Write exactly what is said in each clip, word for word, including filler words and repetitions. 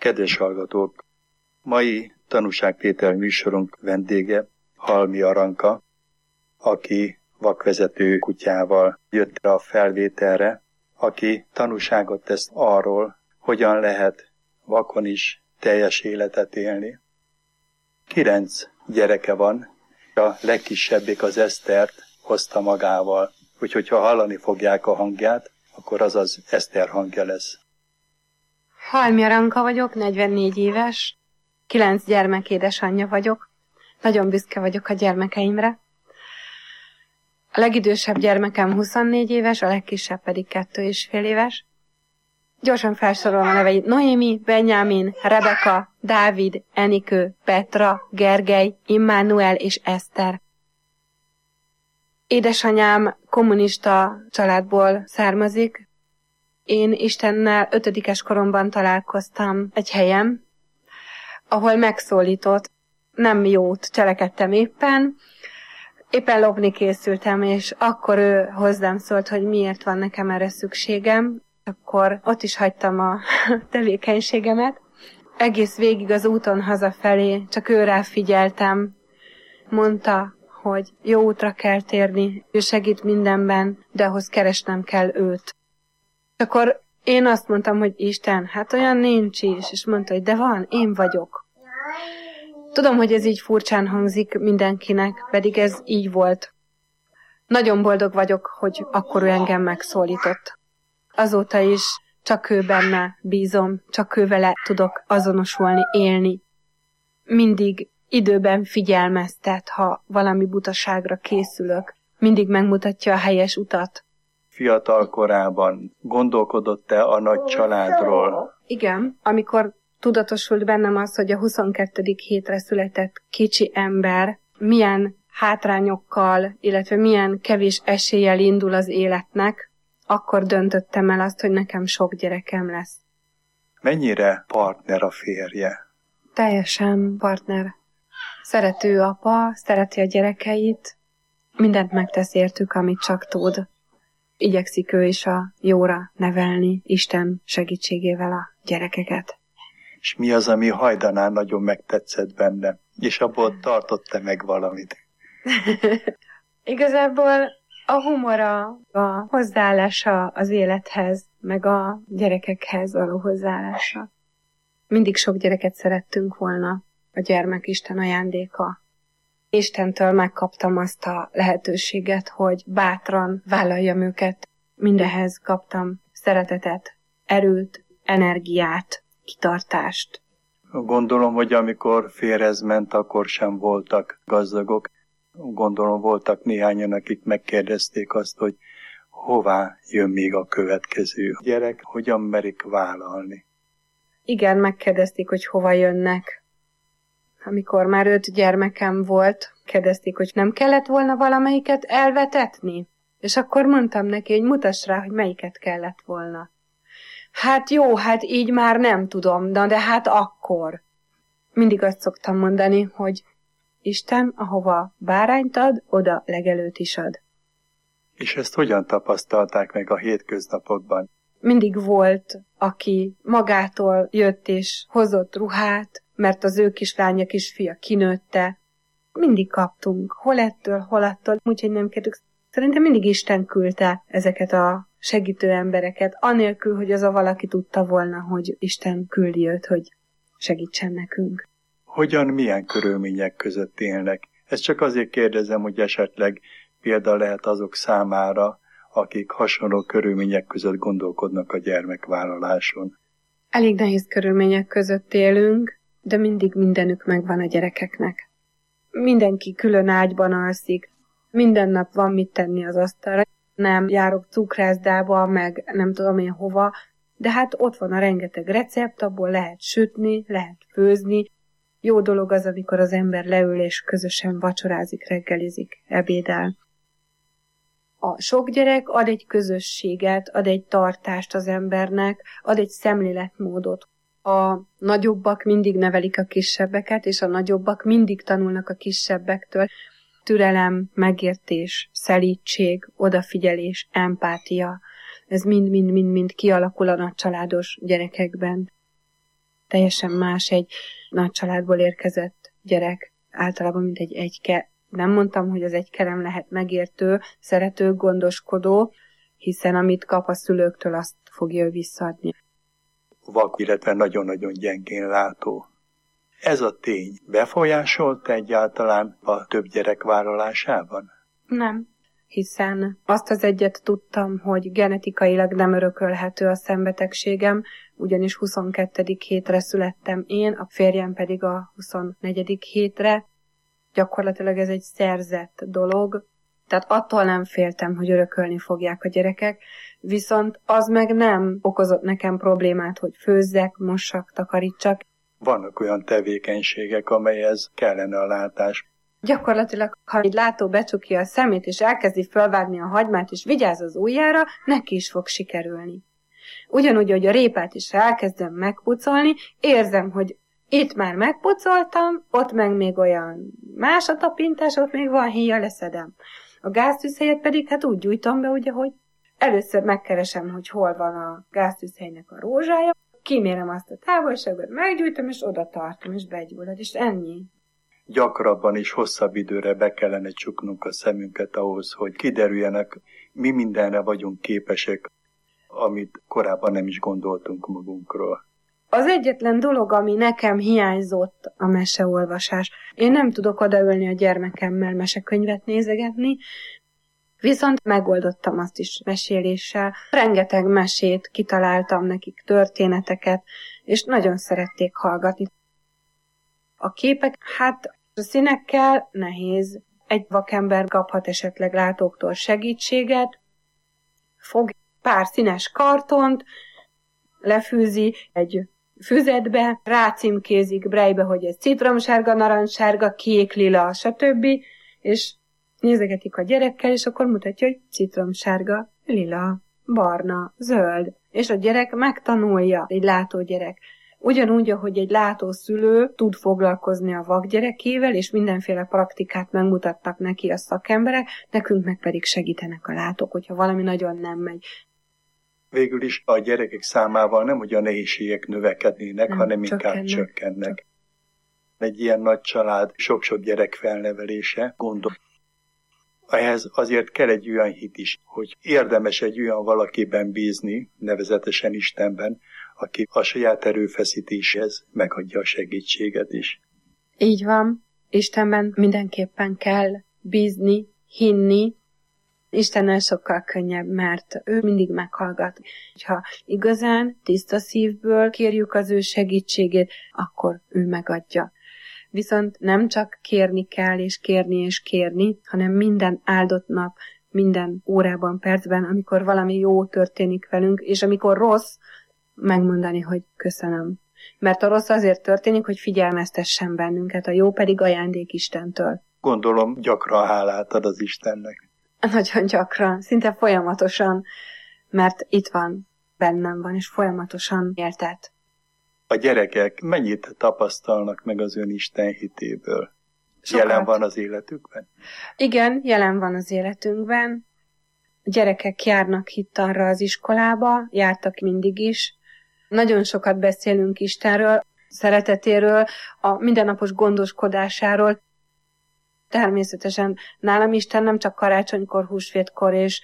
Kedves hallgatók! Mai tanúságtétel műsorunk vendége Halmi Aranka, aki vakvezető kutyával jött a felvételre, aki tanúságot tesz arról, hogyan lehet vakon is teljes életet élni. Kilenc gyereke van, a legkisebbik az Esztert hozta magával, úgyhogy ha hallani fogják a hangját, akkor az az Eszter hangja lesz. Halmi Aranka vagyok, negyvennégy éves, kilenc gyermek édesanyja vagyok. Nagyon büszke vagyok a gyermekeimre. A legidősebb gyermekem huszonnégy éves, a legkisebb pedig kettő és fél éves. Gyorsan felsorolom a neveit. Noémi, Benjamin, Rebeka, Dávid, Enikő, Petra, Gergely, Immanuel és Eszter. Édesanyám kommunista családból származik. Én Istennel ötödikes koromban találkoztam egy helyen, ahol megszólított. Nem jót cselekedtem éppen. Éppen lopni készültem, és akkor ő hozzám szólt, hogy miért van nekem erre szükségem. Akkor ott is hagytam a tevékenységemet. Egész végig az úton hazafelé csak őrá figyeltem. Mondta, hogy jó útra kell térni, ő segít mindenben, de ahhoz keresnem kell őt. Akkor én azt mondtam, hogy Isten, hát olyan nincs is, és mondta, hogy de van, én vagyok. Tudom, hogy ez így furcsán hangzik mindenkinek, pedig ez így volt. Nagyon boldog vagyok, hogy akkor ő engem megszólított. Azóta is csak ő benne bízom, csak ő vele tudok azonosulni, élni. Mindig időben figyelmeztet, ha valami butaságra készülök. Mindig megmutatja a helyes utat. Fiatal korában gondolkodott-e a nagy családról? Igen, amikor tudatosult bennem az, hogy a huszonkettedik hétre született kicsi ember milyen hátrányokkal, illetve milyen kevés eséllyel indul az életnek, akkor döntöttem el azt, hogy nekem sok gyerekem lesz. Mennyire partner a férje? Teljesen partner. Szerető apa, szereti a gyerekeit, mindent megtesz értük, amit csak tud. Igyekszik ő is a jóra nevelni, Isten segítségével a gyerekeket. És mi az, ami hajdanán nagyon megtetszett benne? És abból tartott-e meg valamit? Igazából a humora, a hozzáállása az élethez, meg a gyerekekhez való hozzáállása. Mindig sok gyereket szerettünk volna, a gyermek Isten ajándéka. Istentől megkaptam azt a lehetőséget, hogy bátran vállaljam őket. Mindehez kaptam szeretetet, erőt, energiát, kitartást. Gondolom, hogy amikor férjhez ment, akkor sem voltak gazdagok. Gondolom, voltak néhányan, akik megkérdezték azt, hogy hová jön még a következő gyerek, hogyan merik vállalni. Igen, megkérdezték, hogy hova jönnek. Amikor már öt gyermekem volt, kérdezték, hogy nem kellett volna valamelyiket elvetetni? És akkor mondtam neki, hogy mutass rá, hogy melyiket kellett volna. Hát jó, hát így már nem tudom, de, de hát akkor. Mindig azt szoktam mondani, hogy Isten, ahova bárányt ad, oda legelőt is ad. És ezt hogyan tapasztalták meg a hétköznapokban? Mindig volt, aki magától jött és hozott ruhát, mert az ő kislánya, kisfia kinőtte. Mindig kaptunk, hol ettől, hol attól, úgyhogy nem kértük. Szerintem mindig Isten küldte ezeket a segítő embereket, anélkül, hogy az a valaki tudta volna, hogy Isten küldi őt, hogy segítsen nekünk. Hogyan, milyen körülmények között élnek? Ezt csak azért kérdezem, hogy esetleg példa lehet azok számára, akik hasonló körülmények között gondolkodnak a gyermekvállaláson. Elég nehéz körülmények között élünk, de mindig mindenük megvan a gyerekeknek. Mindenki külön ágyban alszik, minden nap van mit tenni az asztalra. Nem járok cukrászdába, meg nem tudom én hova, de hát ott van a rengeteg recept, abból lehet sütni, lehet főzni. Jó dolog az, amikor az ember leül és közösen vacsorázik, reggelizik, ebédel. A sok gyerek ad egy közösséget, ad egy tartást az embernek, ad egy szemléletmódot. A nagyobbak mindig nevelik a kisebbeket, és a nagyobbak mindig tanulnak a kisebbektől. Türelem, megértés, szelídség, odafigyelés, empátia. Ez mind-mind-mind-mind kialakul a nagycsaládos gyerekekben. teljesen más egy nagy családból érkezett gyerek, általában mint egy egyke. Nem mondtam, hogy az egyke nem lehet megértő, szerető, gondoskodó, hiszen amit kap a szülőktől, azt fogja ő visszaadni. Vak, illetve nagyon-nagyon gyengén látó. Ez a tény befolyásolt egyáltalán a több gyerek vállalásában? Nem, hiszen azt az egyet tudtam, hogy genetikailag nem örökölhető a szembetegségem, ugyanis huszonkettedik hétre születtem én, a férjem pedig a huszonnegyedik hétre. Gyakorlatilag ez egy szerzett dolog, tehát attól nem féltem, hogy örökölni fogják a gyerekek, viszont az meg nem okozott nekem problémát, hogy főzzek, mossak, takarítsak. Vannak olyan tevékenységek, amelyhez kellene a látás. Gyakorlatilag, ha egy látó becsukja a szemét, és elkezdi fölvágni a hagymát, és vigyáz az ujjára, neki is fog sikerülni. Ugyanúgy, hogy a répát is elkezdem megpucolni, érzem, hogy itt már megpucoltam, ott meg még olyan más a tapintás, ott még van híja, leszedem. A gáztűzhelyet pedig hát úgy gyújtom be, ugye, hogy először megkeresem, hogy hol van a gáztűzhelynek a rózsája, kimérem azt a távolságot, meggyújtom, és oda tartom, és begyullad, és ennyi. Gyakrabban és hosszabb időre be kellene csuknunk a szemünket ahhoz, hogy kiderüljenek, mi mindenre vagyunk képesek, amit korábban nem is gondoltunk magunkról. Az egyetlen dolog, ami nekem hiányzott, a meseolvasás. Én nem tudok odaülni a gyermekemmel mesekönyvet nézegetni, viszont megoldottam azt is meséléssel. Rengeteg mesét kitaláltam nekik, történeteket, és nagyon szerették hallgatni. A képek, hát a színekkel nehéz. Egy vakember kaphat esetleg látóktól segítséget, fog pár színes kartont, lefűzi egy füzetbe, rácímkézik brejbe, hogy ez citromsárga, narancssárga, kék, lila, stb. És nézegetik a gyerekkel, és akkor mutatja, hogy citromsárga, lila, barna, zöld. És a gyerek megtanulja, egy látógyerek. Ugyanúgy, ahogy egy látószülő tud foglalkozni a vakgyerekével, és mindenféle praktikát megmutattak neki a szakemberek, nekünk meg pedig segítenek a látók, hogyha valami nagyon nem megy. Végül is a gyerekek számával nem hogy a nehézségek növekednének, nem, hanem inkább csökkennek. csökkennek. Egy ilyen nagy család, sok-sok gyerek felnevelése, gondol. Ehhez azért kell egy olyan hit is, hogy érdemes egy olyan valakiben bízni, nevezetesen Istenben, aki a saját erőfeszítéshez megadja a segítséget is. Így van. Istenben mindenképpen kell bízni, hinni. Istennel sokkal könnyebb, mert ő mindig meghallgat. Ha igazán, tiszta szívből kérjük az ő segítségét, akkor ő megadja. Viszont nem csak kérni kell, és kérni, és kérni, hanem minden áldott nap, minden órában, percben, amikor valami jó történik velünk, és amikor rossz, megmondani, hogy köszönöm. Mert a rossz azért történik, hogy figyelmeztessen bennünket, a jó pedig ajándék Istentől. Gondolom, gyakran hálát ad az Istennek. Nagyon gyakran, szinte folyamatosan, mert itt van, bennem van, és folyamatosan éltet. A gyerekek mennyit tapasztalnak meg az ön Isten hitéből? Sokat. Jelen van az életükben? Igen, jelen van az életünkben. A gyerekek járnak hittanra az iskolába, jártak mindig is. Nagyon sokat beszélünk Istenről, szeretetéről, a mindennapos gondoskodásáról. Természetesen nálam Isten nem csak karácsonykor, húsvétkor és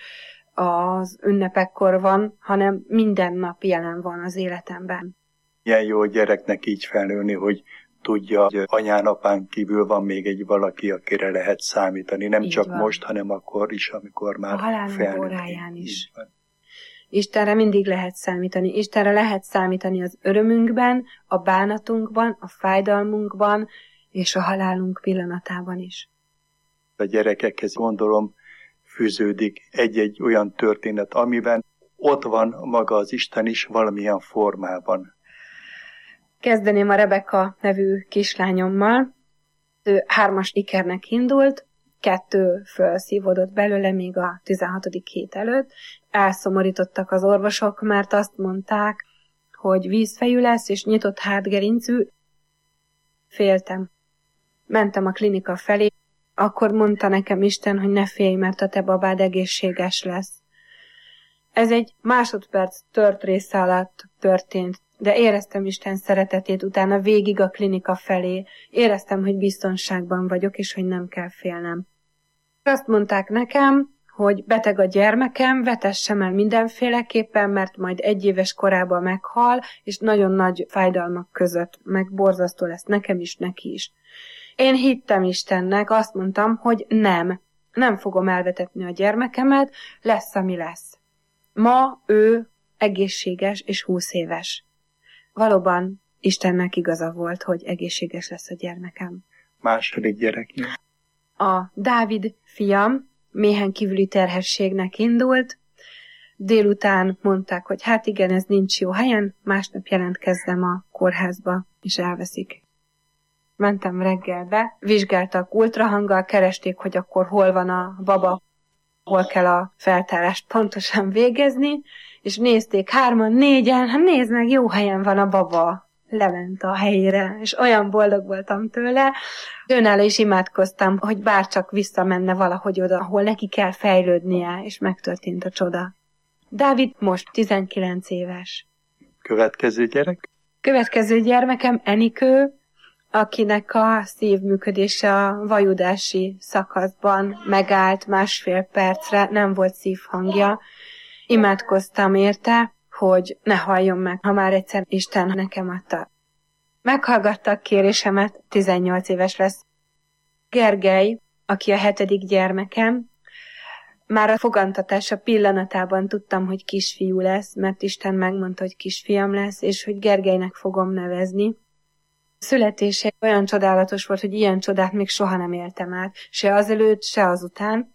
az ünnepekkor van, hanem minden nap jelen van az életemben. Ilyen jó a gyereknek így felnőni, hogy tudja, hogy anyán, apán kívül van még egy valaki, akire lehet számítani. Nem így csak van. Most, hanem akkor is, amikor már a halálunk felnőtt. óráján is. Istenre mindig lehet számítani. Istenre lehet számítani az örömünkben, a bánatunkban, a fájdalmunkban, és a halálunk pillanatában is. A gyerekekhez gondolom fűződik egy-egy olyan történet, amiben ott van maga az Isten is valamilyen formában. Kezdeném a Rebeka nevű kislányommal. Ő hármas ikernek indult, kettő felszívódott belőle még a tizenhatodik hét előtt. Elszomorítottak az orvosok, mert azt mondták, hogy vízfejű lesz, és nyitott hátgerincű. Féltem. Mentem a klinika felé, akkor mondta nekem Isten, hogy ne félj, mert a te babád egészséges lesz. Ez egy másodperc tört része alatt történt. de éreztem Isten szeretetét utána végig a klinika felé. Éreztem, hogy biztonságban vagyok, és hogy nem kell félnem. Azt mondták nekem, hogy beteg a gyermekem, vetessem el mindenféleképpen, mert majd egy éves korában meghal, és nagyon nagy fájdalmak között, meg borzasztó lesz nekem is, neki is. Én hittem Istennek, azt mondtam, hogy nem, nem fogom elvetetni a gyermekemet, lesz, ami lesz. Ma ő egészséges és húsz éves. Valóban Istennek igaza volt, hogy egészséges lesz a gyermekem. Második gyereknél? A Dávid fiam méhen kívüli terhességnek indult. Délután mondták, hogy hát igen, ez nincs jó helyen, másnap jelentkezzem a kórházba, és elveszik. Mentem reggelbe, vizsgáltak ultrahanggal, keresték, hogy akkor hol van a baba, hol kell a feltárást pontosan végezni, és nézték hárman, négyen, hát nézd meg, jó helyen van a baba. Lement a helyére, és olyan boldog voltam tőle. Őnála is imádkoztam, hogy bárcsak visszamenne valahogy oda, ahol neki kell fejlődnie, és megtörtént a csoda. Dávid most tizenkilenc éves. Következő gyerek? Következő gyermekem Enikő, akinek a szívműködése a vajudási szakaszban megállt másfél percre, nem volt szívhangja. Imádkoztam érte, hogy ne halljon meg, ha már egyszer Isten nekem adta. Meghallgattak kérésemet, tizennyolc éves lesz. Gergely, aki a hetedik gyermekem, már a fogantatása pillanatában tudtam, hogy kisfiú lesz, mert Isten megmondta, hogy kisfiam lesz, és hogy Gergelynek fogom nevezni. Születése olyan csodálatos volt, hogy ilyen csodát még soha nem éltem át, se azelőtt, se azután.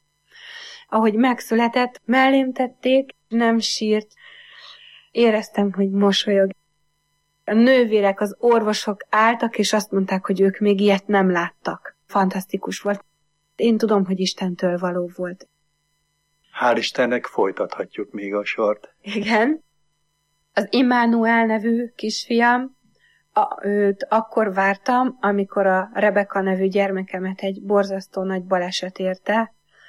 Ahogy megszületett, mellém tették, nem sírt, éreztem, hogy mosolyog. A nővérek, az orvosok álltak, és azt mondták, hogy ők még ilyet nem láttak. Fantasztikus volt. Én tudom, hogy Istentől való volt. Hál' Istennek folytathatjuk még a sort. Igen. Az Immanuel nevű kisfiam, a, őt akkor vártam, amikor a Rebeka nevű gyermekemet egy borzasztó nagy baleset érte.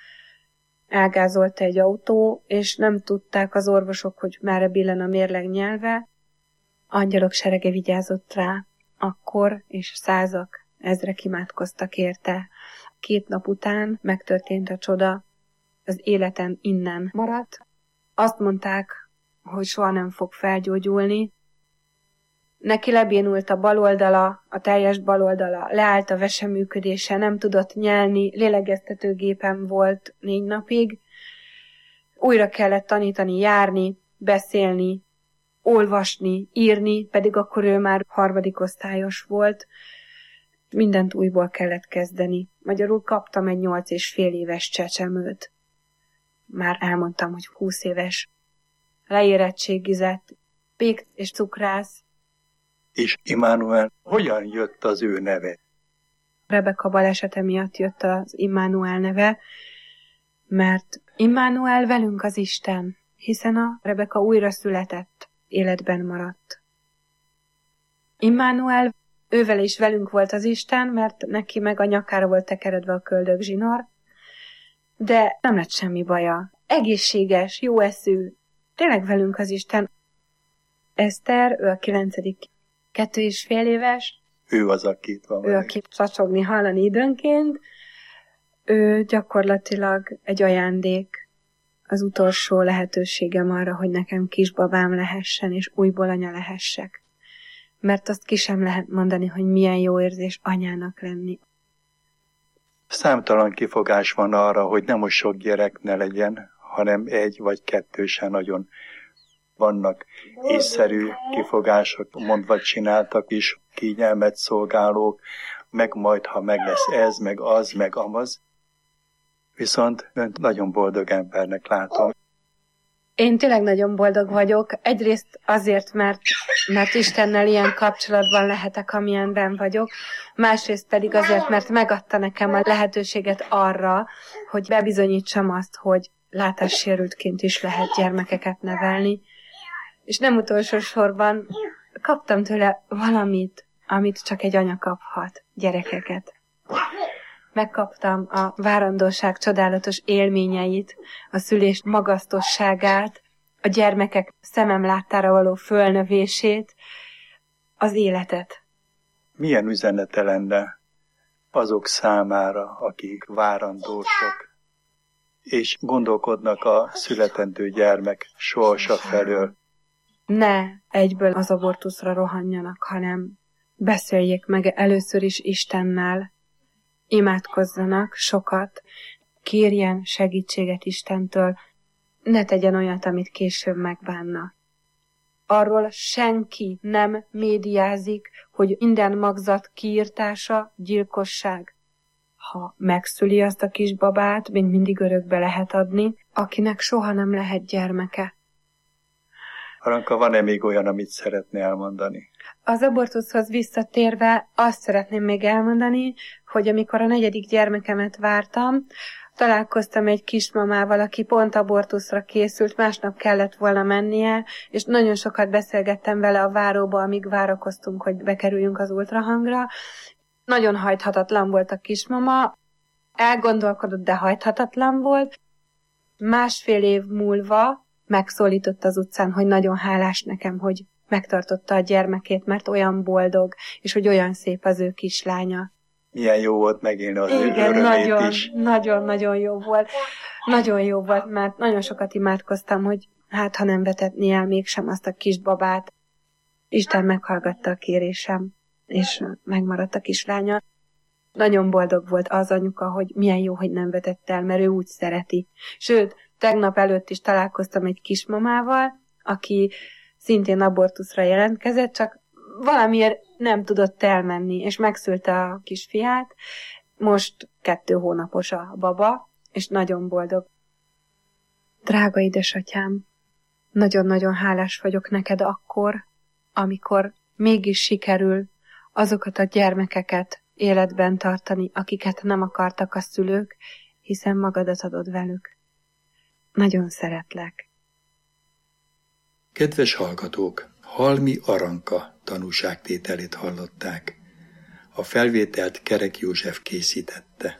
Elgázolt egy autó, és nem tudták az orvosok, hogy merre billen a mérleg nyelve. Angyalok serege vigyázott rá. Akkor, és százak, ezrek imádkoztak érte. Két nap után megtörtént a csoda. Az életen innen maradt. Azt mondták, hogy soha nem fog felgyógyulni. Neki lebénult a baloldala, a teljes baloldala, leállt a veseműködése, nem tudott nyelni, lélegeztetőgépen volt négy napig. Újra kellett tanítani, járni, beszélni, olvasni, írni, pedig akkor ő már harmadik osztályos volt. Mindent újból kellett kezdeni. Magyarul kaptam egy nyolc és fél éves csecsemőt. Már elmondtam, hogy húsz éves. Leérettségizett, pék és cukrász. És Immanuel, hogyan jött az ő neve? Rebeka balesete miatt jött az Immanuel neve, mert Immanuel velünk az Isten, hiszen a Rebeka újra született, életben maradt. Immanuel, ővel is velünk volt az Isten, mert neki meg a nyakára volt tekeredve a köldögzsinór, de nem lett semmi baja. Egészséges, jó eszű, tényleg velünk az Isten. Eszter, ő a kilencedik, kettő és fél éves. Ő az, aki itt van. Ő, aki csacsogni hallani időnként. Ő gyakorlatilag egy ajándék, az utolsó lehetőségem arra, hogy nekem kisbabám lehessen, és újból anya lehessek. Mert azt ki sem lehet mondani, hogy milyen jó érzés anyának lenni. Számtalan kifogás van arra, hogy nem most sok gyerek ne legyen, hanem egy vagy kettő se nagyon. Vannak észszerű kifogások, mondva csináltak is, kényelmet szolgálók, meg majd, ha meg lesz ez, meg az, meg amaz. Viszont önt nagyon boldog embernek látom. Én tényleg nagyon boldog vagyok. Egyrészt azért, mert, mert Istennel ilyen kapcsolatban lehetek, amilyenben vagyok. Másrészt pedig azért, mert megadta nekem a lehetőséget arra, hogy bebizonyítsam azt, hogy látássérültként is lehet gyermekeket nevelni. És nem utolsó sorban kaptam tőle valamit, amit csak egy anya kaphat, gyerekeket. Megkaptam a várandóság csodálatos élményeit, a szülés magasztosságát, a gyermekek szemem láttára való fölnövését, az életet. Milyen üzenete lenne azok számára, akik várandósok, és gondolkodnak a születendő gyermek sorsa felől? Ne egyből az abortuszra rohanjanak, hanem beszéljék meg először is Istennel, imádkozzanak sokat, kérjen segítséget Istentől, ne tegyen olyat, amit később megbánna. Arról senki nem médiázik, hogy minden magzat kiirtása gyilkosság. Ha megszüli azt a kisbabát, még mindig örökbe lehet adni, akinek soha nem lehet gyermeke. Aranka, van-e még olyan, amit szeretné elmondani? Az abortuszhoz visszatérve azt szeretném még elmondani, hogy amikor a negyedik gyermekemet vártam, találkoztam egy kismamával, aki pont abortuszra készült, másnap kellett volna mennie, és nagyon sokat beszélgettem vele a váróba, amíg várakoztunk, hogy bekerüljünk az ultrahangra. Nagyon hajthatatlan volt a kismama, elgondolkodott, de hajthatatlan volt. Másfél év múlva megszólított az utcán, hogy nagyon hálás nekem, hogy megtartotta a gyermekét, mert olyan boldog, és hogy olyan szép az ő kislánya. Milyen jó volt megélni az ő Igen, örömét nagyon, is. nagyon, nagyon jó volt. Nagyon jó volt, mert nagyon sokat imádkoztam, hogy hát, ha nem vetetné el mégsem azt a kisbabát. Isten meghallgatta a kérésem, és megmaradt a kislánya. Nagyon boldog volt az anyuka, hogy milyen jó, hogy nem vetett el, mert ő úgy szereti. Sőt, tegnap előtt is találkoztam egy kismamával, aki szintén abortuszra jelentkezett, csak valamiért nem tudott elmenni, és megszülte a kisfiát. Most kettő hónapos a baba, és nagyon boldog. Drága édesatyám, nagyon-nagyon hálás vagyok neked akkor, amikor mégis sikerül azokat a gyermekeket életben tartani, akiket nem akartak a szülők, hiszen magadat adod velük. Nagyon szeretlek. Kedves hallgatók, Halmi Aranka tanúságtételét hallották. A felvételt Kerek József készítette.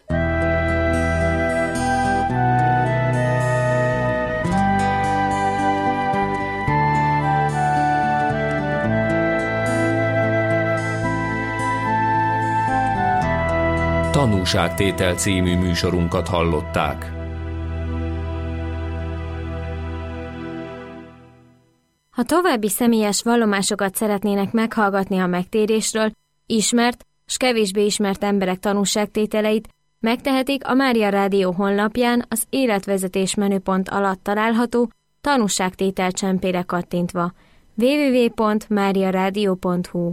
Tanúságtétel című műsorunkat hallották. Ha további személyes vallomásokat szeretnének meghallgatni a megtérésről, ismert s kevésbé ismert emberek tanúságtételeit, megtehetik a Mária Rádió honlapján az életvezetés menüpont alatt található tanúságtétel csempére kattintva. double-u double-u double-u pont mária rádió pont hu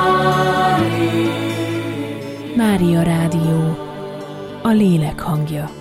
Mária Rádió, a lélek hangja.